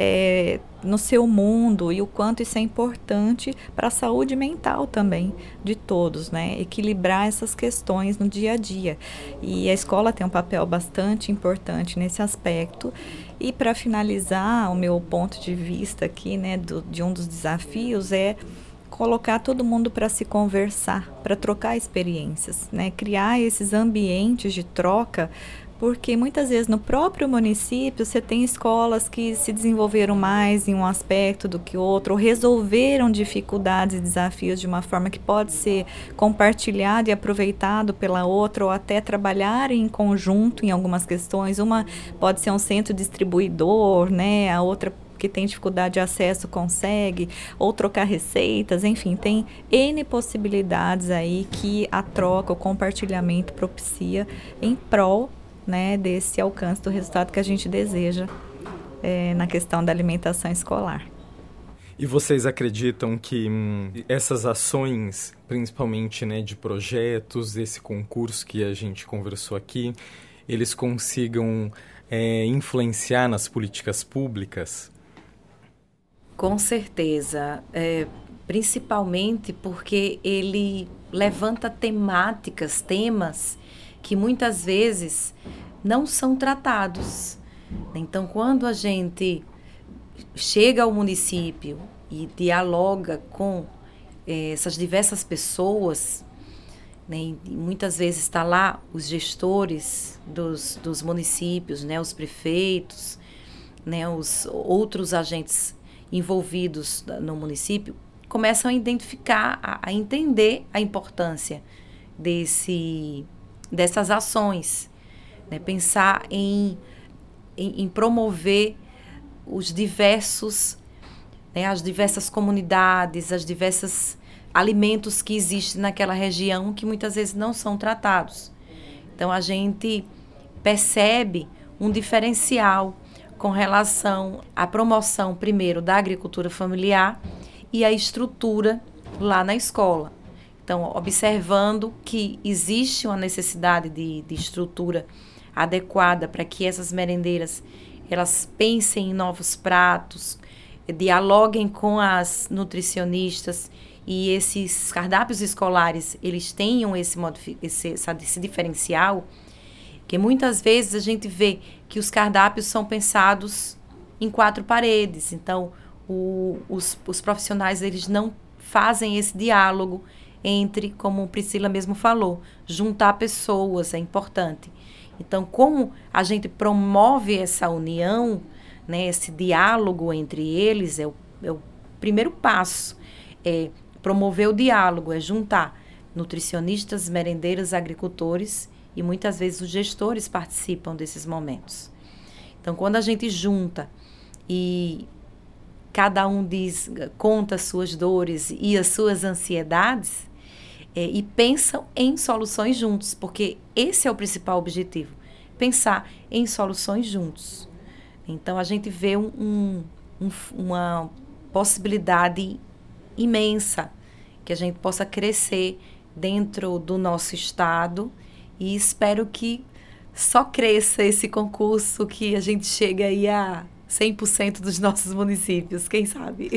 é, no seu mundo, e o quanto isso é importante para a saúde mental também de todos, né? Equilibrar essas questões no dia a dia. E a escola tem um papel bastante importante nesse aspecto. E para finalizar, o meu ponto de vista aqui, né, do, de um dos desafios é colocar todo mundo para se conversar, para trocar experiências, né? Criar esses ambientes de troca, porque muitas vezes no próprio município você tem escolas que se desenvolveram mais em um aspecto do que outro, ou resolveram dificuldades e desafios de uma forma que pode ser compartilhado e aproveitado pela outra, ou até trabalhar em conjunto em algumas questões. Uma pode ser um centro distribuidor, né? A outra que tem dificuldade de acesso consegue, ou trocar receitas, enfim, tem N possibilidades aí que a troca, o compartilhamento propicia em prol, né, desse alcance do resultado que a gente deseja é, na questão da alimentação escolar. E vocês acreditam que hum, essas ações, principalmente, né, de projetos, esse concurso que a gente conversou aqui, eles consigam é, influenciar nas políticas públicas? Com certeza, é, principalmente porque ele levanta temáticas, temas que muitas vezes não são tratados. Então, quando a gente chega ao município e dialoga com é, essas diversas pessoas, né, e muitas vezes está lá os gestores dos, dos municípios, né, os prefeitos, né, os outros agentes envolvidos no município, começam a identificar, a, a entender a importância desse, dessas ações, né? Pensar em, em, em promover os diversos, né, as diversas comunidades, as diversas alimentos que existem naquela região que muitas vezes não são tratados. Então, a gente percebe um diferencial com relação à promoção, primeiro, da agricultura familiar e a estrutura lá na escola. Então, observando que existe uma necessidade de, de estrutura adequada para que essas merendeiras elas pensem em novos pratos, dialoguem com as nutricionistas e esses cardápios escolares eles tenham esse, esse, esse diferencial. Porque muitas vezes a gente vê que os cardápios são pensados em quatro paredes. Então, o, os, os profissionais eles não fazem esse diálogo entre, como Priscila mesmo falou, juntar pessoas é importante. Então, como a gente promove essa união, né, esse diálogo entre eles, é o, é o primeiro passo. É promover o diálogo, é juntar nutricionistas, merendeiras, agricultores, e muitas vezes os gestores participam desses momentos. Então, quando a gente junta e cada um diz, conta as suas dores e as suas ansiedades, é, e pensam em soluções juntos, porque esse é o principal objetivo, pensar em soluções juntos. Então, a gente vê um, um, um, uma possibilidade imensa que a gente possa crescer dentro do nosso estado e espero que só cresça esse concurso, que a gente chegue aí a cem por cento dos nossos municípios, quem sabe?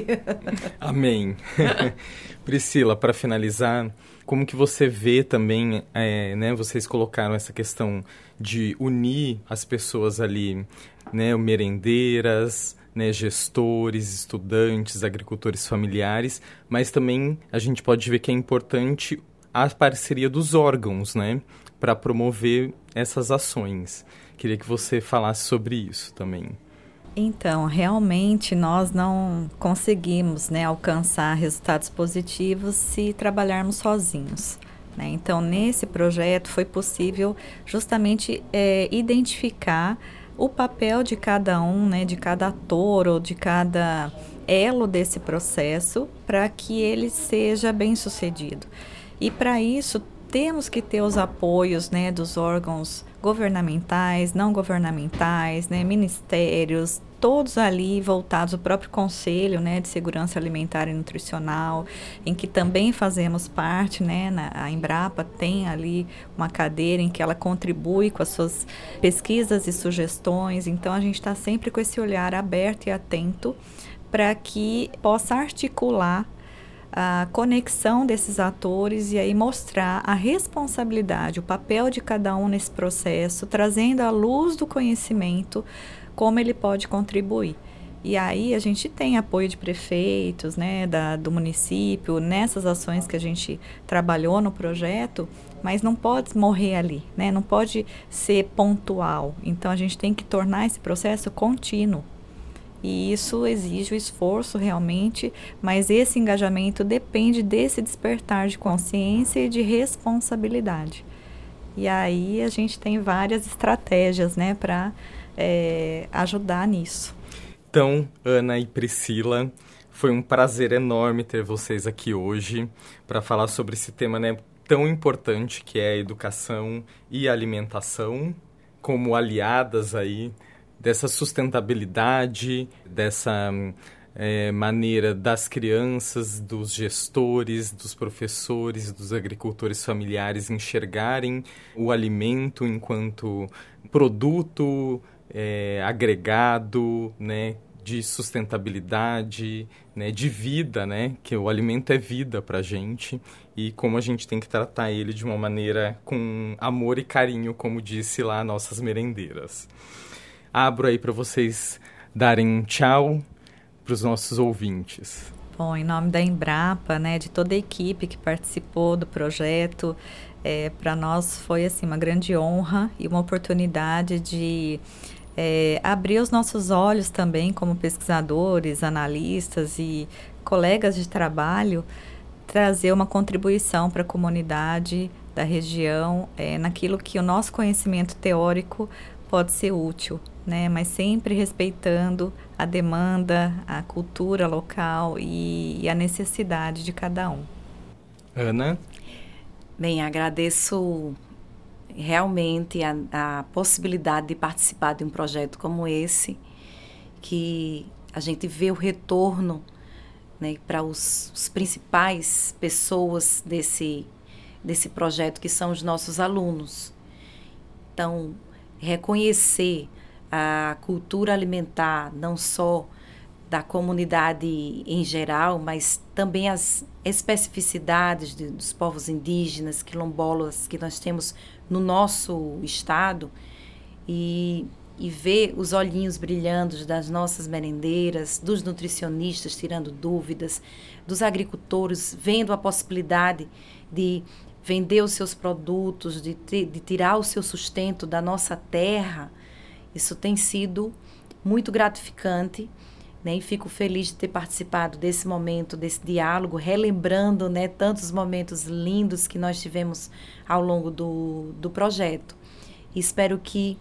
Amém. Priscila, para finalizar, como que você vê também, é, né, vocês colocaram essa questão de unir as pessoas ali, né, merendeiras, né, gestores, estudantes, agricultores familiares, mas também a gente pode ver que é importante a parceria dos órgãos, né, para promover essas ações. Queria que você falasse sobre isso também. Então, realmente nós não conseguimos, né, alcançar resultados positivos se trabalharmos sozinhos, né? Então, nesse projeto foi possível justamente é, identificar o papel de cada um, né, de cada ator ou de cada elo desse processo para que ele seja bem sucedido. E para isso temos que ter os apoios, né, dos órgãos governamentais, não governamentais, né, ministérios, todos ali voltados, o próprio Conselho, né, de Segurança Alimentar e Nutricional, em que também fazemos parte, né, na, a Embrapa tem ali uma cadeira em que ela contribui com as suas pesquisas e sugestões, então a gente está sempre com esse olhar aberto e atento para que possa articular a conexão desses atores e aí mostrar a responsabilidade, o papel de cada um nesse processo, trazendo à luz do conhecimento como ele pode contribuir. E aí a gente tem apoio de prefeitos, né, da, do município, nessas ações que a gente trabalhou no projeto, mas não pode morrer ali, né, não pode ser pontual. Então a gente tem que tornar esse processo contínuo. E isso exige o esforço realmente, mas esse engajamento depende desse despertar de consciência e de responsabilidade. E aí a gente tem várias estratégias, né, para é, ajudar nisso. Então, Ana e Priscila, foi um prazer enorme ter vocês aqui hoje para falar sobre esse tema, né, tão importante que é a educação e a alimentação, como aliadas aí dessa sustentabilidade, dessa é, maneira das crianças, dos gestores, dos professores, dos agricultores familiares enxergarem o alimento enquanto produto é, agregado, né, de sustentabilidade, né, de vida, né, que o alimento é vida para a gente e como a gente tem que tratar ele de uma maneira com amor e carinho, como disse lá nossas merendeiras. Abro aí para vocês darem um tchau para os nossos ouvintes. Bom, em nome da Embrapa, né, de toda a equipe que participou do projeto, é, para nós foi assim, uma grande honra e uma oportunidade de é, abrir os nossos olhos também como pesquisadores, analistas e colegas de trabalho, trazer uma contribuição para a comunidade da região, é, naquilo que o nosso conhecimento teórico pode ser útil, né? Mas sempre respeitando a demanda, a cultura local e, e a necessidade de cada um. Ana? Bem, agradeço realmente a, a possibilidade de participar de um projeto como esse, que a gente vê o retorno, né, para os, os principais pessoas desse, desse projeto, que são os nossos alunos. Então, reconhecer a cultura alimentar, não só da comunidade em geral, mas também as especificidades de, dos povos indígenas, quilombolas que nós temos no nosso estado, e, e ver os olhinhos brilhando das nossas merendeiras, dos nutricionistas tirando dúvidas, dos agricultores vendo a possibilidade de vender os seus produtos, de, te, de tirar o seu sustento da nossa terra. Isso tem sido muito gratificante, né? E fico feliz de ter participado desse momento, desse diálogo, relembrando, né, tantos momentos lindos que nós tivemos ao longo do, do projeto. E espero que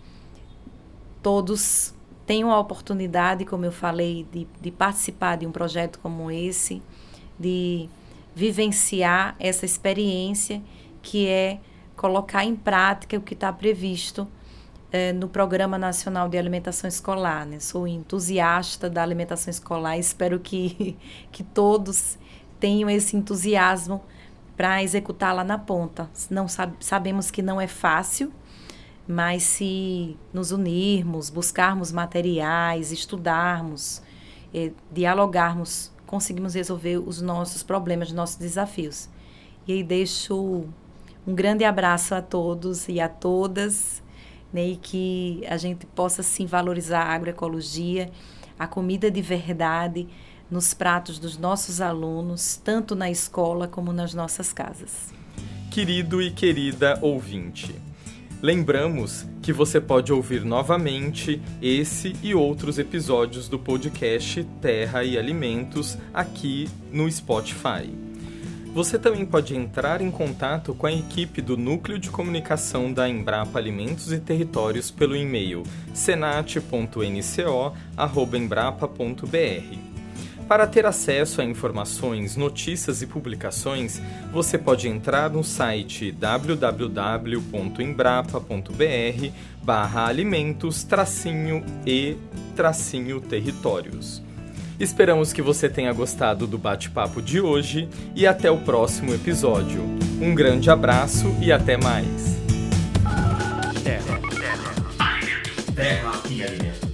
todos tenham a oportunidade, como eu falei, de, de participar de um projeto como esse, de vivenciar essa experiência que é colocar em prática o que está previsto é, no Programa Nacional de Alimentação Escolar, né? Sou entusiasta da alimentação escolar e espero que, que todos tenham esse entusiasmo para executá-la na ponta. Não sab- sabemos que não é fácil, mas se nos unirmos, buscarmos materiais, estudarmos, eh, dialogarmos, conseguimos resolver os nossos problemas, os nossos desafios. E aí deixo um grande abraço a todos e a todas, né, e que a gente possa sim valorizar a agroecologia, a comida de verdade nos pratos dos nossos alunos, tanto na escola como nas nossas casas. Querido e querida ouvinte, lembramos que você pode ouvir novamente esse e outros episódios do podcast Terra e Alimentos aqui no Spotify. Você também pode entrar em contato com a equipe do Núcleo de Comunicação da Embrapa Alimentos e Territórios pelo e-mail senat ponto n c o arroba embrapa ponto b r. Para ter acesso a informações, notícias e publicações, você pode entrar no site w w w ponto embrapa ponto b r barra alimentos tracinho e tracinho territórios. Esperamos que você tenha gostado do bate-papo de hoje e até o próximo episódio. Um grande abraço e até mais. Terra, terra, terra e alimento.